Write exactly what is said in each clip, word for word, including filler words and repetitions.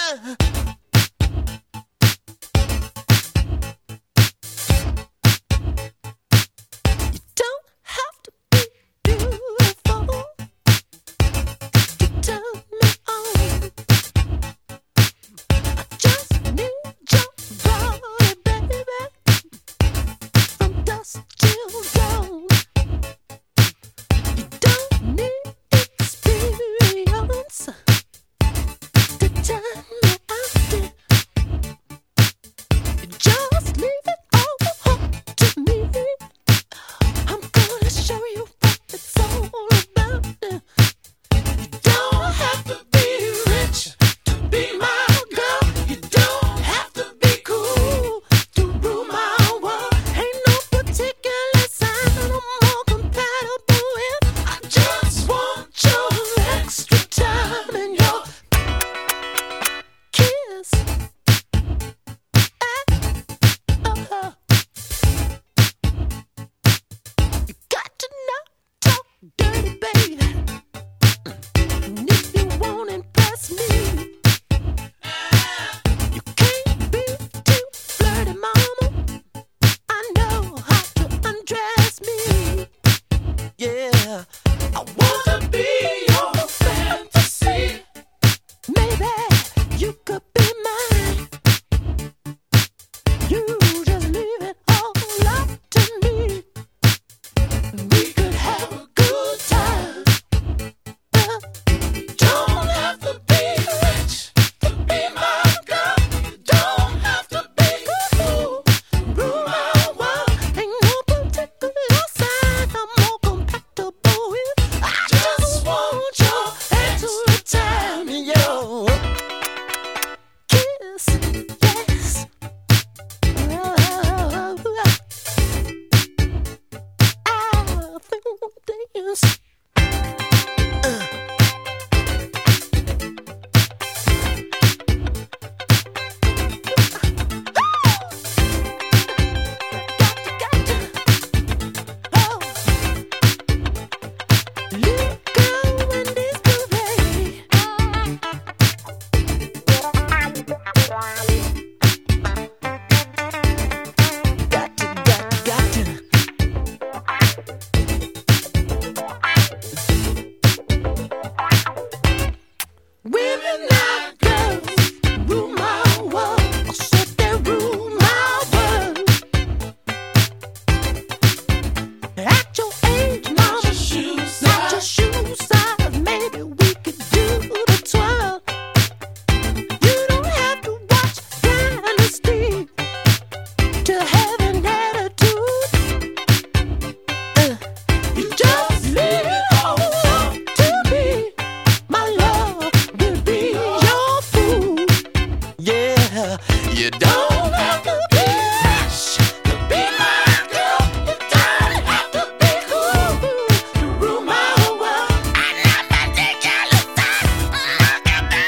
You don't have to be rich to be my girl. You don't have to be cool to rule my world. And I'm not taking your side. Look at me,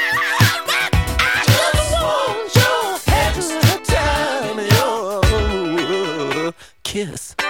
I just want your head to time your kiss.